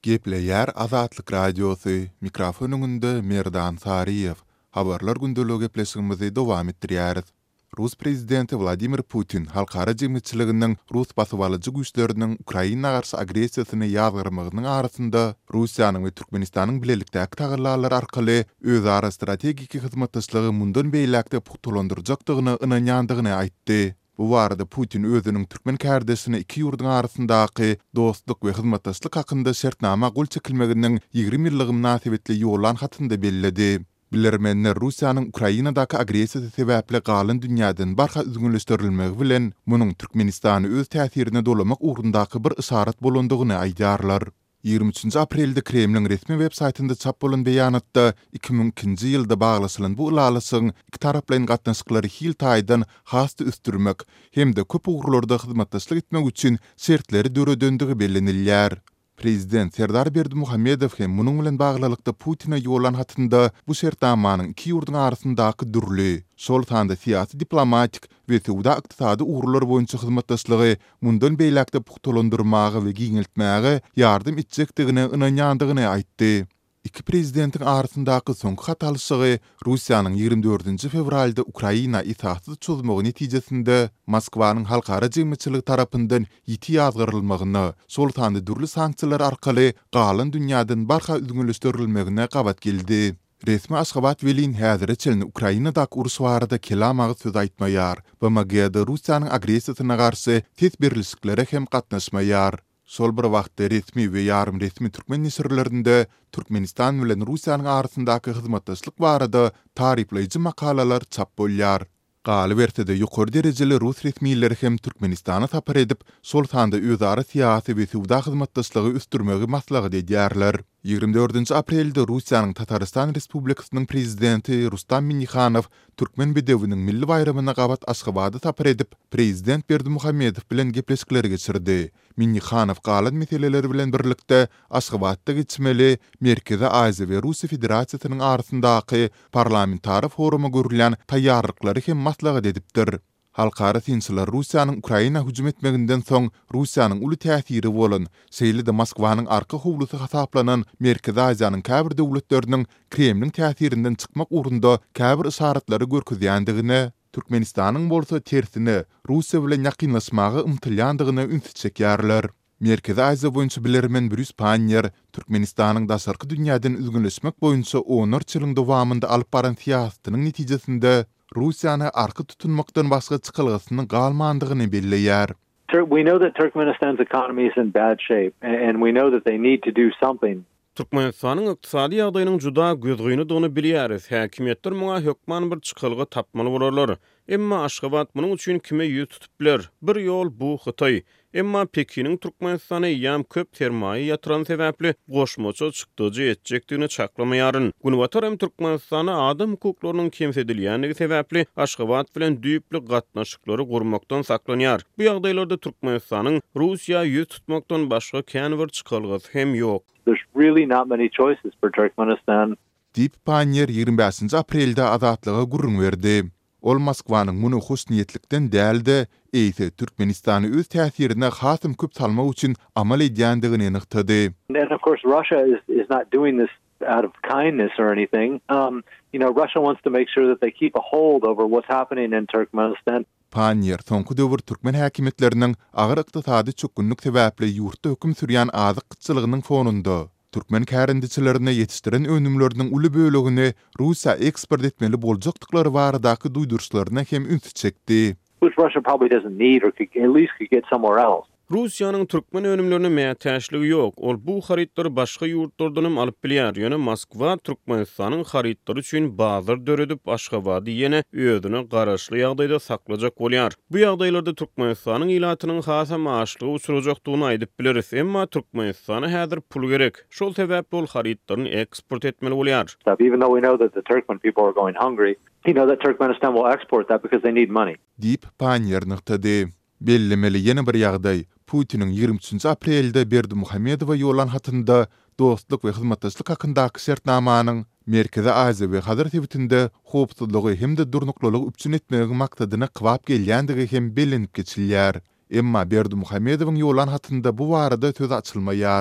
Gepleyer Azatlyk Radiosu mikrofonunda Merdan Sariyev. Habarlar gündölügi gepleşigimizi dowam etdirýäris. Rus prezidenti Vladimir Putin halkara jemgyýetçiliginiň Rus basywalyjy güýçleriniň Ukraina garşy agresiýasyny ýazgyrmagynyň arasynda Russiýanyň we Türkmenistanyň bilelikdäki taýyarlar arkaly özara strategik hyzmatdaşlygy mundan beýlekde puhtalandyrjakdygyny ynanýandygyny aýtdy. Bu barada Putin özünün Türkmen kardeşine iki yurdun arasındaky dostluk we hyzmatdaşlyk hakynda şertnama gol çekilmeginiň 20 ýyllygy münasibetli ýolan hatynda bellädi. Bilermenler Russiýanyň Ukrainadaky agresiýasy sebäpli galan dünýäden barha üzgünleşdirilmegi bilen munyň Türkmenistany öz täsirini dolamak ugrundaky bir işaret bolandygyny aýdarlar. 23 aprelde Kremlin resmi web saytynda çap bolan beýanatda 2002-nji ýylda baglasylan bu ulalysyň iki taraplyň gatnaşyklary hil taýdan hasty üstürmek hemde köp ugrlarda hyzmatdaşlyk etmek üçin şertleri döredendigi bellenilýär. Prezident Serdar Berdimuhammedow hem munyň bilen baglylykda Putin'e ýolan hatynda bu şertnamanyň iki ýurdun arasyndaky dürli, şol sanda siýasy diplomatik we sowda ykdysady ugrulary boýunça hyzmatdaşlygy mundan beýlekde puhtalandyrmagy we giňeltmäge ýardym etjekdigine ynanýandygyny aýtdy. İki prezidentiň arasyndaky soňky hatalyşygy Russiýanyň 24 fevralda Ukraina itaatsyz çözmegi netijesinde Moskwanyň halkara jemgyýetçiligi tarapyndan ýiti ýazgyrylmagyny, şol sanda dürli sanksiýalar arkaly galan dünýäden barha üzgünleşdirilmegine gabat geldi. Resmi Aşgabat welin häzire çelin Ukrainadaky uruş barada kelamagy söz aýtmaýar. BMG-de Russiýanyň agresiýasyna garşy tedbirliklere hem gatnaşmaýar. Sol bir wagtda resmi we ýarym resmi türkmen nisirlerinde Türkmenistan bilen Russiýanyň arasyndaky hyzmatdaşlyk barada tarifleýiji makalalar çap bolýar. Galy bertede ýokary derejeli Rus resmiýetleri hem Türkmenistana tapar edip, şol sanda özara siýasy we sowda hyzmatdaşlygy üstürmegi maslahat edýärler. 24 aprelde Russiýanyň Tataristan Respublikasynyň prezidenti Rustam Minnixanow Türkmen bedewiniň milli bayramyna gabat Aşgabatda tapar edip, prezident Berdimuhammedow bilen gepleşikler geçirdi. Minnixanow galan meseleleri bilen birlikde Aşgabatda geçmeli Merkezi Aziýa we Russiýa Federasiýasynyň arasyndaky parlamentary foruma görülen taýýarlyklary hem maslahat edipdir. Halkara tinçiler Russiýanyň Ukraina hüjüm etmeginden soň Russiýanyň uly täsiri bolan şeýle-de Moskwanyň arka howlusy hasaplanan Merkezi Aziýanyň käbir döwletleriniň Kremlin täsirinden çykmak ugrunda käbir işaretlary görkezýändigini, Türkmenistanyň bolsa tersine Russiýa bilen ýakynlaşmagy ymtylýandygyny ünsüt çekýärler. Merkezi Aziýa boýunça bilermen Brüs Panyer Türkmenistanyň daşarky dünýäden üzgünleşmek boýunça 10 ýylyň dowamında alyp baran siýasatynyň netijesinde Russiýany arka tutunmakdan başga çykylgysynyň galmandygyny belleýär. We know that Turkmenistan's economy is in bad shape, and we know that they need to do something. Türkmenistanyň ykdysady ýagdaýynyň juda gözgüýni dony bilýäris. Häkimetler muňa hökman bir çykylgy tapmaly bolarlar. Emma Aşgabat munyň üçin kime ýüz tutup biler? Bir ýol bu Hytaý. Emma Pekiniň Türkmenistana ýam köp sermaýe ýatyran sebäpli goşmaça çykdyjy etjekdigini çaklamaýaryn. Günwatar hem Türkmenistana adam hukuklarynyň kemsedilýändigi sebäpli Aşgabat bilen düýpli gatnaşyklary gurmakdan saklanýar. Bu ýagdaýlarda Türkmenistanyň Russiýa ýüz tutmakdan başga känbir çykylgysy hem ýok. There's really not many choices for Turkmenistan. Dip Panyer 25 aprelde azatlyga gurrun berdi. Ol Moskwanyň muny hoş niýetlikden dälde, eýse Türkmenistany öz täsirine hasym köp salmak üçin amal edýändigini ýanykdy. And of course Russia is not doing this out of kindness or anything. Russia wants to make sure that they keep a hold over what's happening in Turkmenistan. Panyer soňky döwür türkmen häkimetleriniň agyr ykdysady çökünlük sebäpli ýurtda höküm sürýän azyk kıtçylygynyň fonunda türkmen kärindiçilerine ýetişdiren önümleriniň uly bölegini Russiýa eksport etmeli boljakdyklary baradaky duýdurşlaryna hem ünsüt çekdi. Which Russia probably doesn't need or at least could get somewhere else. Russiýanyň türkmen önümlerine mätäşligi ýok. Ol bu harytlary başga ýurtlardan hem alyp bilýär. Ýöne Moskwa Türkmenistanyň harytlary üçin bazar döredip Aşgabaty ýene özüne garaşly ýagdaýda saklajak bolýar. Bu ýagdaýlarda Türkmenistanyň ilatynyň hasa maşlygy uçurajakdygyny aýdyp bileris. Emma Türkmenistana häzir pul gerek. Şol sebäpli ol harytlaryny eksport etmeli bolýar. Even though we know that the Turkmen people are going hungry, that Turkmenistan will export that because they need money. Dip Panyer nykdy. Bellemeli ýene bir ýagdaý Putiniň 23 aprelde Berdimuhammedowa ýolan hatynda dostluk we hyzmatdaşlyk hakyndaky şertnamanyň Merkezi Aziýa we Hazar tebitinde howpsuzlygy hemde durnuklylygy üçin etmegi maksadyna kybap gelýändigi hem bellenip geçilýär. Emma Berdimuhammedowyň ýolan hatynda bu barada söz açylmaýar.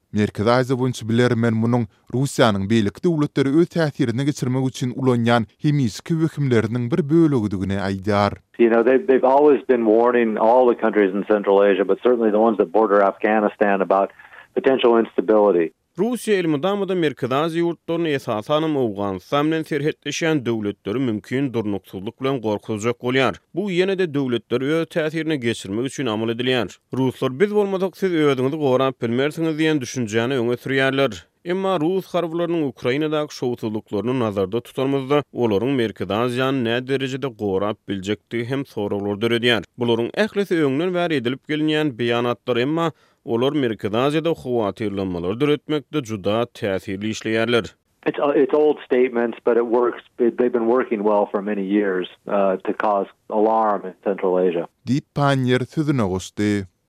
Merkezi Aziya boýunça bilermen munyň Russiýanyň beýlik döwletleri öz täsirini geçirmek üçin ulanýan hemiski hökümleriniň bir bölegidigine aýdýar. You know, they've always been warning all the countries in Central Asia, but certainly the ones that border Afghanistan about potential instability. Russiýa elmydamyda Merkezi Aziya ýurtlaryny esasan Awganistan bilen serhetleşen döwletleri mümkin durnuksuzlyk bilen gorkuzjak bolýar. Bu ýene-de döwletleri öz täsirini geçirmek üçin amal edilýär. Ruslar biz bolmasak siz öýüňizi gorap bilmersiňiz diýen düşünjäni öňe sürýärler. Emma Rus harbylarynyň Ukrainadaky şowsuzlyklaryny nazarda tutarmyzda olaryň Merkezi Aziýany nä derejede gorap biljekdi hem sorawlar döredýär. Bularyň ählisi öňden bäri edilip gelinýän beýanatlar emma olar Merkezi Aziýada howatyrlanmalar döretmekde juda täsirli işleýärler. It's old statements, but it works. They've been working well for many years to cause alarm in Central Asia. Diýip Panier sözüne goşdy.